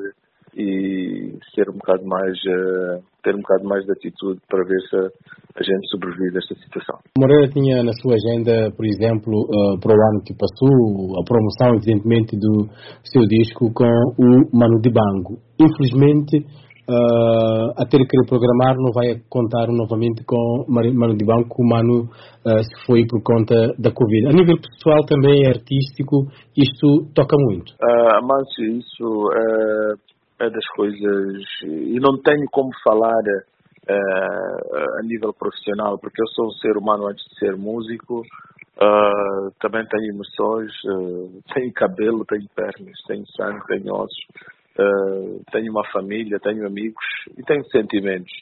e ser um bocado mais, uh, ter um bocado mais de atitude para ver se a gente sobrevive a esta situação. Moreira tinha na sua agenda, por exemplo, uh, para o ano que passou, a promoção, evidentemente, do seu disco com o Manu Dibango. Infelizmente, uh, a ter que reprogramar, não vai contar novamente com Manu Dibango, que o Manu uh, se foi por conta da Covid. A nível pessoal, também artístico, isto toca muito. Uh, Amâncio, isso é... É das coisas, e não tenho como falar uh, a nível profissional, porque eu sou um ser humano antes de ser músico, uh, também tenho emoções, uh, tenho cabelo, tenho pernas, tenho sangue, tenho ossos, uh, tenho uma família, tenho amigos e tenho sentimentos.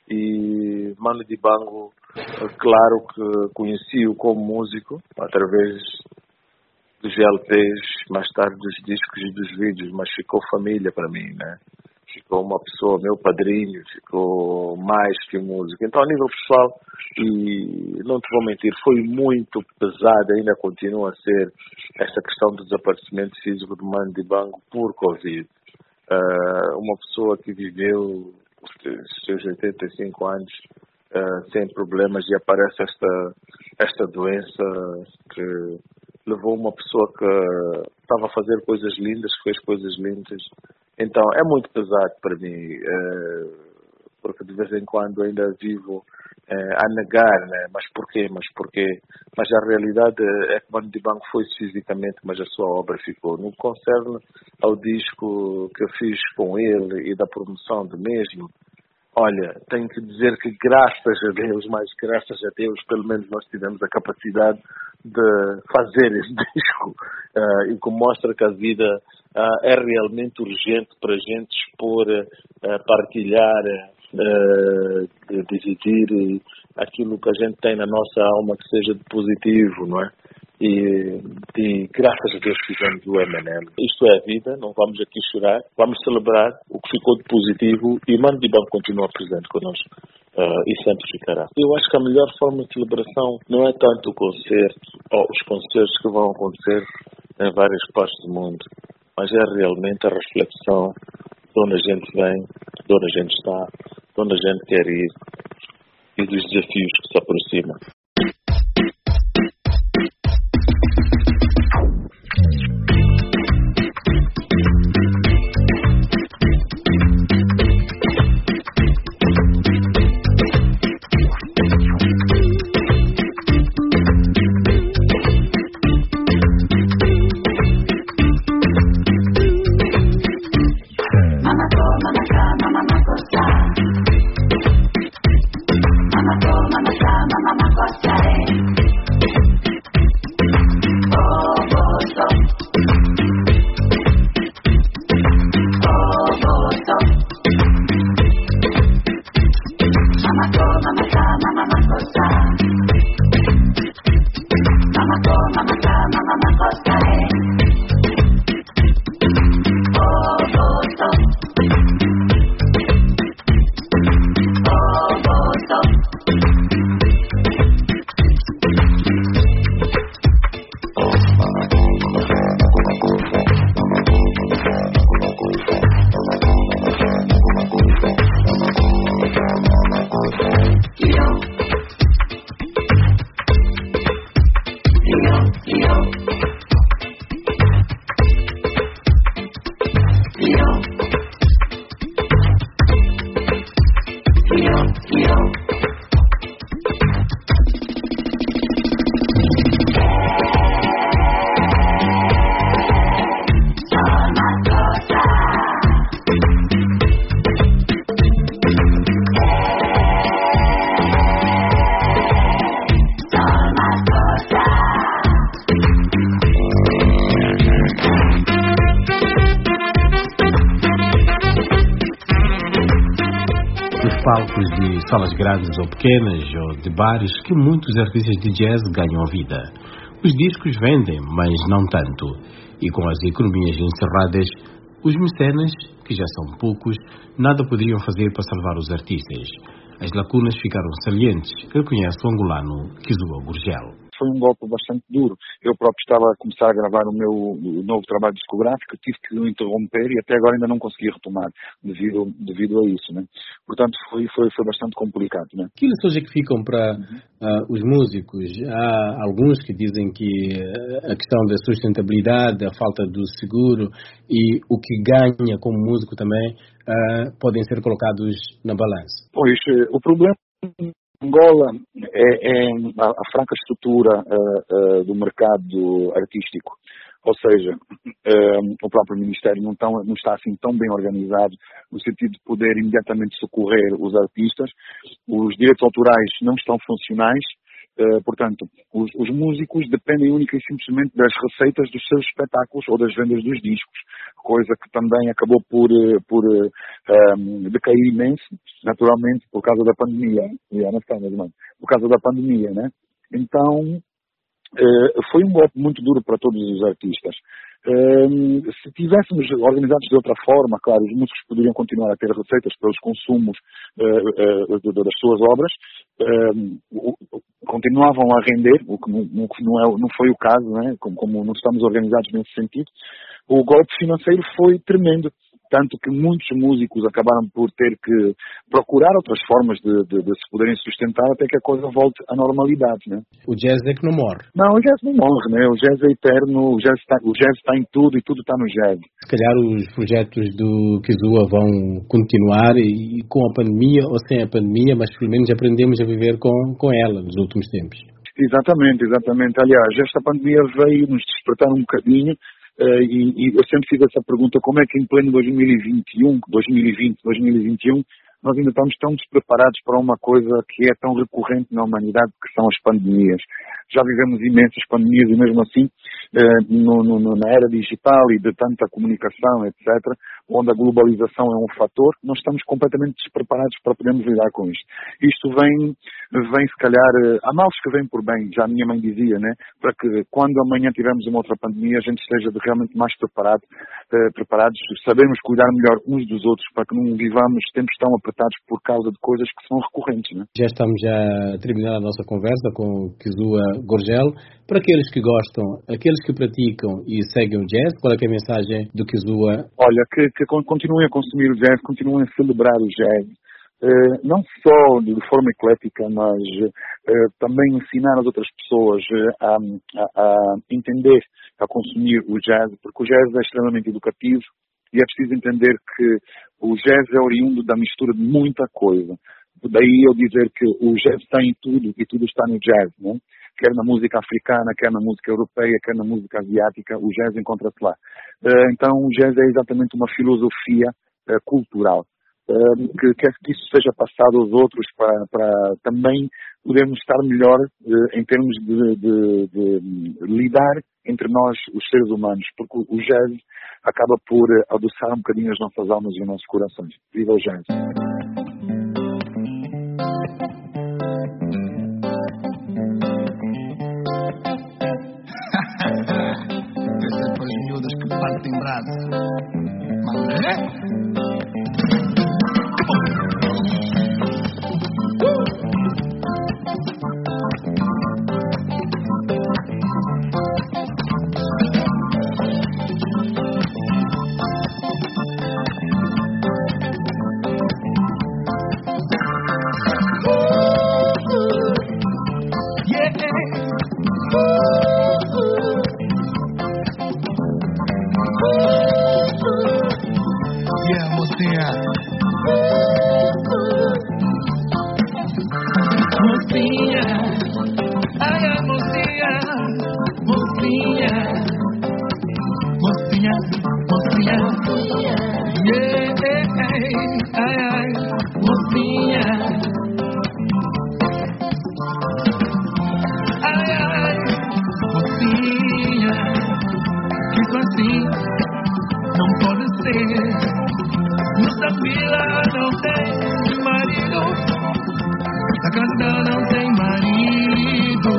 E Manu Dibango, uh, claro que conheci-o como músico, através dos L Ps, mais tarde dos discos e dos vídeos, mas ficou família para mim, né? Ficou uma pessoa, meu padrinho, ficou mais que músico. Então, a nível pessoal, e não te vou mentir, foi muito pesado, ainda continua a ser, esta questão do desaparecimento físico do Manu Dibango por Covid. Uh, uma pessoa que viveu os seus oitenta e cinco anos uh, sem problemas e aparece esta, esta doença que levou uma pessoa que estava a fazer coisas lindas, que fez coisas lindas. Então, é muito pesado para mim, porque de vez em quando ainda vivo a negar, né? Mas porquê? Mas porquê? Mas a realidade é que Manu Dibango foi fisicamente, mas a sua obra ficou. No que concerne ao disco que eu fiz com ele e da promoção do mesmo, olha, tenho que dizer que graças a Deus, mas graças a Deus, pelo menos nós tivemos a capacidade de fazer esse disco, uh, e que mostra que a vida uh, é realmente urgente para a gente expor, uh, partilhar, uh, dividir aquilo que a gente tem na nossa alma que seja de positivo, não é? E, e graças a Deus fizemos o M and M. Isto é a vida, não vamos aqui chorar, vamos celebrar o que ficou de positivo e Manu Dibango continua presente connosco uh, e sempre ficará. Eu acho que a melhor forma de celebração não é tanto o concerto ou os concertos que vão acontecer em várias partes do mundo, mas é realmente a reflexão de onde a gente vem, de onde a gente está, de onde a gente quer ir e dos desafios que se aproximam. Mama, mama, mama, mama, palcos de salas grandes ou pequenas ou de bares que muitos artistas de jazz ganham a vida. Os discos vendem, mas não tanto. E com as economias encerradas, os mecenas, que já são poucos, nada poderiam fazer para salvar os artistas. As lacunas ficaram salientes, reconhece o angolano Kizua Gurgel. Foi um golpe bastante duro. Eu próprio estava a começar a gravar o meu o novo trabalho discográfico, tive que o interromper e até agora ainda não consegui retomar devido, devido a isso, né? Portanto, foi, foi, foi bastante complicado, né? Que lições é que ficam para uh, os músicos? Há alguns que dizem que a questão da sustentabilidade, a falta do seguro e o que ganha como músico também uh, podem ser colocados na balança. Pois, o problema Angola é, é a, a fraca estrutura uh, uh, do mercado artístico, ou seja, uh, o próprio Ministério não, tão, não está assim tão bem organizado no sentido de poder imediatamente socorrer os artistas, os direitos autorais não estão funcionais, uh, portanto, os, os músicos dependem única e simplesmente das receitas dos seus espetáculos ou das vendas dos discos, coisa que também acabou por, por um, decair imenso, naturalmente, por causa da pandemia. Por causa da pandemia, né? Então, uh, foi um golpe muito duro para todos os artistas. Um, se tivéssemos organizados de outra forma, claro, os músicos poderiam continuar a ter receitas pelos consumos uh, uh, das suas obras, uh, continuavam a render, o que não, não, é, não foi o caso, né? como, como não estamos organizados nesse sentido. O golpe financeiro foi tremendo, tanto que muitos músicos acabaram por ter que procurar outras formas de, de, de se poderem sustentar até que a coisa volte à normalidade, né? O jazz é que não morre. Não, o jazz não morre, né? O jazz é eterno, o jazz está, o jazz está em tudo e tudo está no jazz. Se calhar os projetos do Kizua vão continuar e, com a pandemia ou sem a pandemia, mas pelo menos aprendemos a viver com, com ela nos últimos tempos. Exatamente, exatamente. Aliás, esta pandemia veio nos despertar um bocadinho. Uh, e, e eu sempre fiz essa pergunta, como é que em pleno dois mil e vinte e um, dois mil e vinte, dois mil e vinte e um, nós ainda estamos tão despreparados para uma coisa que é tão recorrente na humanidade, que são as pandemias. Já vivemos imensas pandemias e mesmo assim, uh, no, no, na era digital e de tanta comunicação, etcétera, onde a globalização é um fator, nós estamos completamente despreparados para podermos lidar com isto. Isto vem, vem se calhar, uh, há males que vêm por bem, já a minha mãe dizia, né? Para que quando amanhã tivermos uma outra pandemia, a gente esteja de realmente mais preparado, uh, preparados, sabemos cuidar melhor uns dos outros, para que não vivamos tempos tão apertados por causa de coisas que são recorrentes, né? Já estamos já a terminar a nossa conversa com o Kizua Gurgel. Para aqueles que gostam, aqueles que praticam e seguem o jazz, qual é, que é a mensagem do Kizua? Olha, que, que continuem a consumir o jazz, continuem a celebrar o jazz. Uh, não só de forma eclética, mas uh, também ensinar as outras pessoas uh, a, a, a entender, a consumir o jazz, porque o jazz é extremamente educativo e é preciso entender que o jazz é oriundo da mistura de muita coisa. Daí eu dizer que o jazz está em tudo e tudo está no jazz, né? Quer na música africana, quer na música europeia, quer na música asiática, o jazz encontra-se lá. Uh, então o jazz é exatamente uma filosofia uh, cultural. Uh, que quer que isso seja passado aos outros para, para também podermos estar melhor uh, em termos de, de, de lidar entre nós, os seres humanos, porque o jazz acaba por adoçar um bocadinho as nossas almas e os nossos corações. Viva o jazz! Esse é para as miúdas que partem braço. Mas não pode ser. Nossa vida não tem marido. casa dela não tem marido.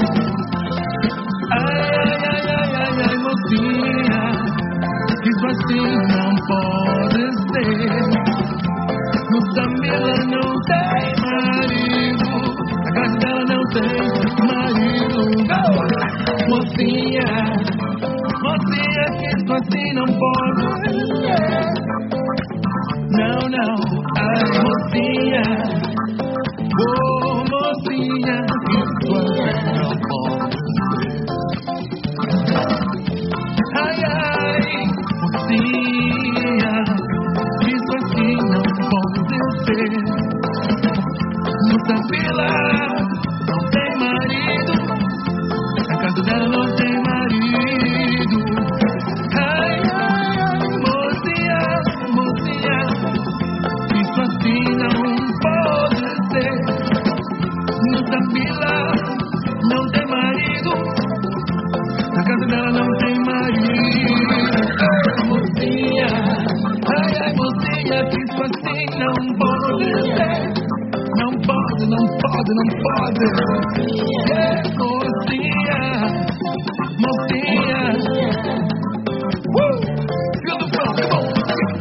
Ai, ai, ai, ai, ai, ai, mocinha, isso assim não pode ser. No Samila não tem marido, a casa dela não tem marido. Oh! Mocinha, mocinha, que isso assim não pode ser. Não, não, ai, mocinha, oh, mocinha, que isso assim não pode ser. Ai, ai, mocinha, isso assim não pode ser. No Samila não tem marido, a casa dela não tem marido. Ai, ai, ai, mocinha, mocinha, isso assim não pode ser. No Samila não tem marido, a casa dela não tem marido. Ai, mocinha, ai, ai, mocinha, que isso assim não pode ser. Não pode, não pode, não pode. É, mocinha, mocinha. Uh! Feel the flow, come on.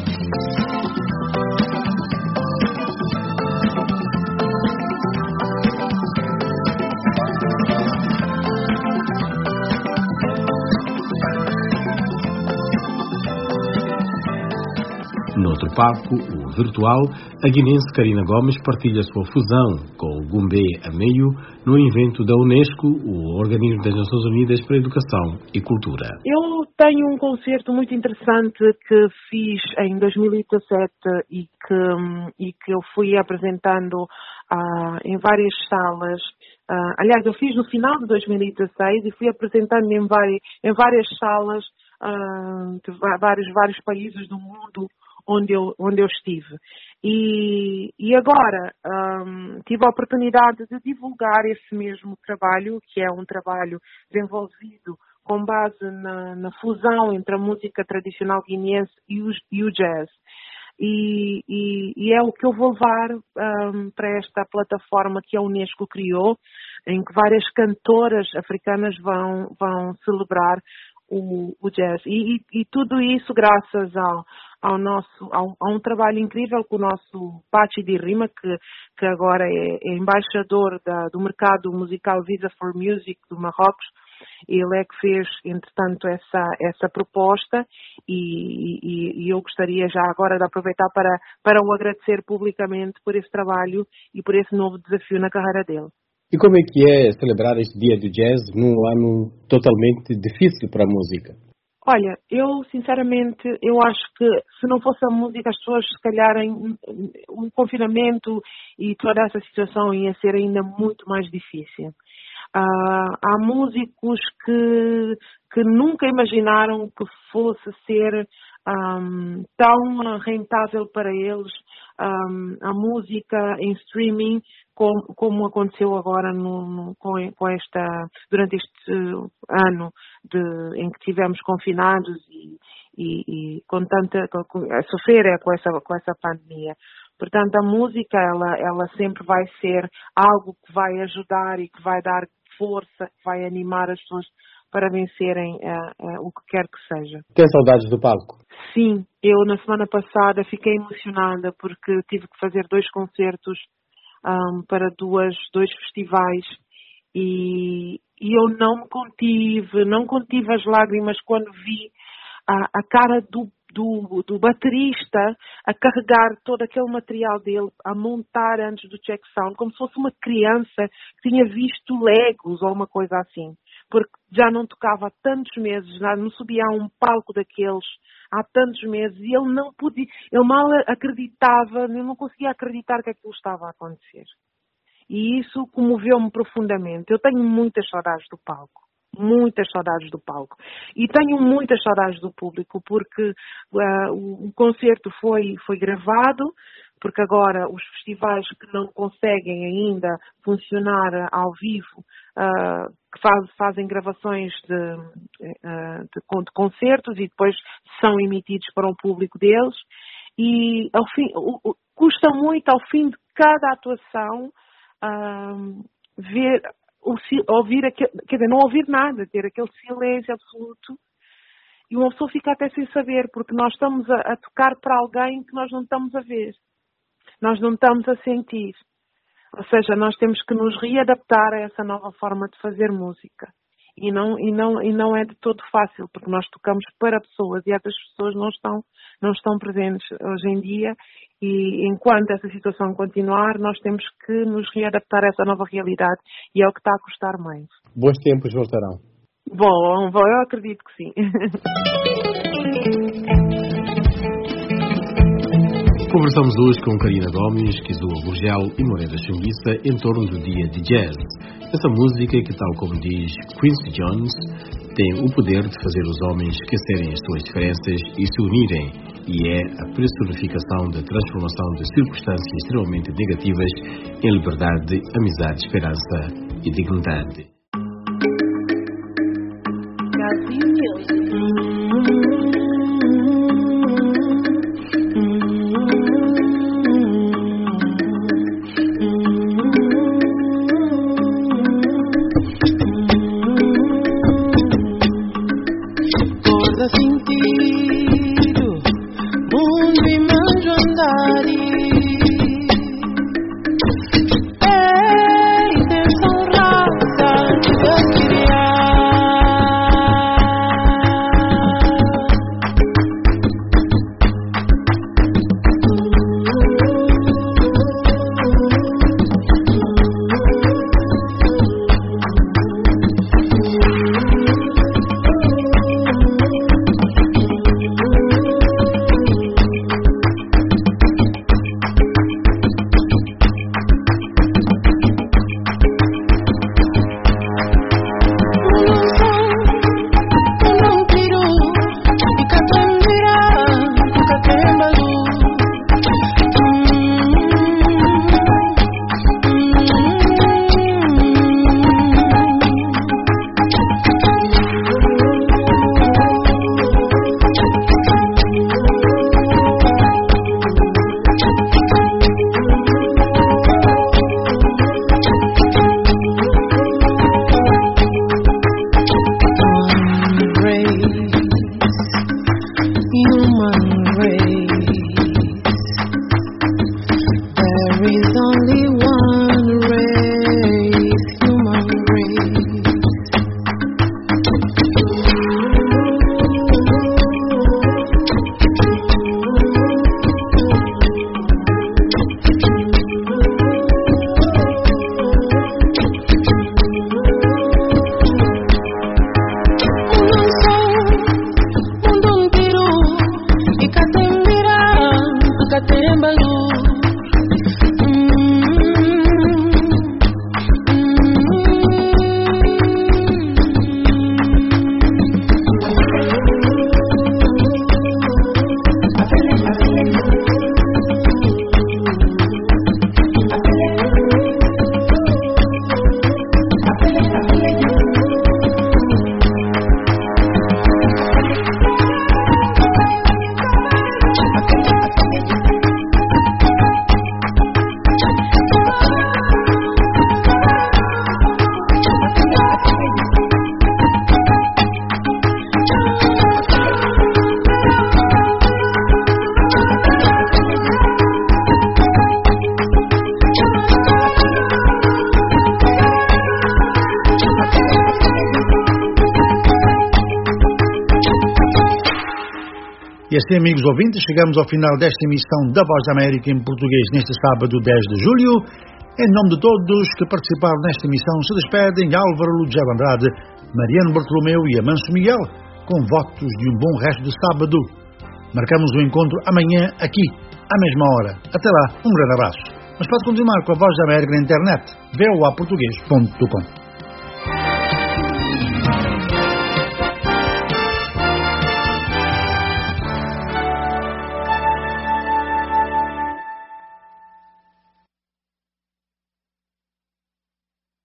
No outro palco, o virtual, a guinense Karina Gomes partilha sua fusão com o Gumbé a meio no evento da Unesco, o Organismo das Nações Unidas para a Educação e Cultura. Eu tenho um concerto muito interessante que fiz em dois mil e dezassete e que, e que eu fui apresentando uh, em várias salas. Uh, aliás, eu fiz no final de dois mil e dezasseis e fui apresentando em várias, em várias salas uh, de vários, vários países do mundo onde eu, onde eu estive. E, e agora um, tive a oportunidade de divulgar esse mesmo trabalho, que é um trabalho desenvolvido com base na, na fusão entre a música tradicional guineense e o, e o jazz. E, e, e é o que eu vou levar um, para esta plataforma que a Unesco criou, em que várias cantoras africanas vão, vão celebrar o, o jazz. E, e, e tudo isso graças ao, ao nosso, ao, a um trabalho incrível com o nosso Pachi de Rima, que, que agora é, é embaixador da, do mercado musical Visa for Music do Marrocos. Ele é que fez, entretanto, essa, essa proposta e, e, e eu gostaria já agora de aproveitar para, para o agradecer publicamente por esse trabalho e por esse novo desafio na carreira dele. E como é que é celebrar este Dia do Jazz num ano totalmente difícil para a música? Olha, eu sinceramente, eu acho que se não fosse a música, as pessoas se calhar em um confinamento e toda essa situação ia ser ainda muito mais difícil. Uh, há músicos que, que nunca imaginaram que fosse ser um, tão rentável para eles um, a música em streaming como, como aconteceu agora no, no, com, com esta, durante este ano de, em que tivemos confinados e, e, e com tanta, com, a sofrer é, com, essa, com essa pandemia. Portanto, a música ela, ela sempre vai ser algo que vai ajudar e que vai dar força, que vai animar as pessoas para vencerem uh, uh, o que quer que seja. Tem saudades do palco? Sim, eu na semana passada fiquei emocionada porque tive que fazer dois concertos um, para duas, dois festivais e, e eu não me contive, não contive as lágrimas quando vi a, a cara do Do, do baterista a carregar todo aquele material dele, a montar antes do check sound, como se fosse uma criança que tinha visto Legos ou uma coisa assim, porque já não tocava há tantos meses, não subia a um palco daqueles há tantos meses e ele não podia, ele mal acreditava, ele não conseguia acreditar que aquilo estava a acontecer. E isso comoveu-me profundamente. Eu tenho muitas saudades do palco. Muitas saudades do palco. E tenho muitas saudades do público, porque uh, o, o concerto foi, foi gravado, porque agora os festivais que não conseguem ainda funcionar ao vivo, uh, que faz, fazem gravações de, uh, de, de concertos e depois são emitidos para o público deles. E ao fim, o, o, custa muito, ao fim de cada atuação, uh, ver, o, ouvir, aquele, quer dizer, não ouvir nada, ter aquele silêncio absoluto, e uma pessoa fica até sem saber, porque nós estamos a, a tocar para alguém que nós não estamos a ver, nós não estamos a sentir. Ou seja, nós temos que nos readaptar a essa nova forma de fazer música. E não, e não, e não é de todo fácil, porque nós tocamos para pessoas e essas pessoas não estão, não estão presentes hoje em dia, e enquanto essa situação continuar, nós temos que nos readaptar a essa nova realidade, e é o que está a custar mais. Bons tempos voltarão. Bom, bom, eu acredito que sim. Conversamos hoje com Karina Gomes, Kizua Gurgel e Moreira Chunguissa em torno do dia de jazz. Essa música que, tal como diz Quincy Jones, tem o poder de fazer os homens esquecerem as suas diferenças e se unirem, e é a personificação da transformação de circunstâncias extremamente negativas em liberdade, amizade, esperança e dignidade. E assim, amigos ouvintes, chegamos ao final desta emissão da Voz da América em português neste sábado dez de julho. Em nome de todos que participaram nesta emissão, se despedem Álvaro Lugero Andrade, Mariano Bartolomeu e Amancio Miguel, com votos de um bom resto de sábado. Marcamos o encontro amanhã aqui, à mesma hora. Até lá, um grande abraço. Mas pode continuar com a Voz da América na internet, v o a português ponto com.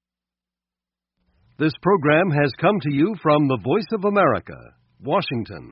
This program has come to you from the Voice of America, Washington.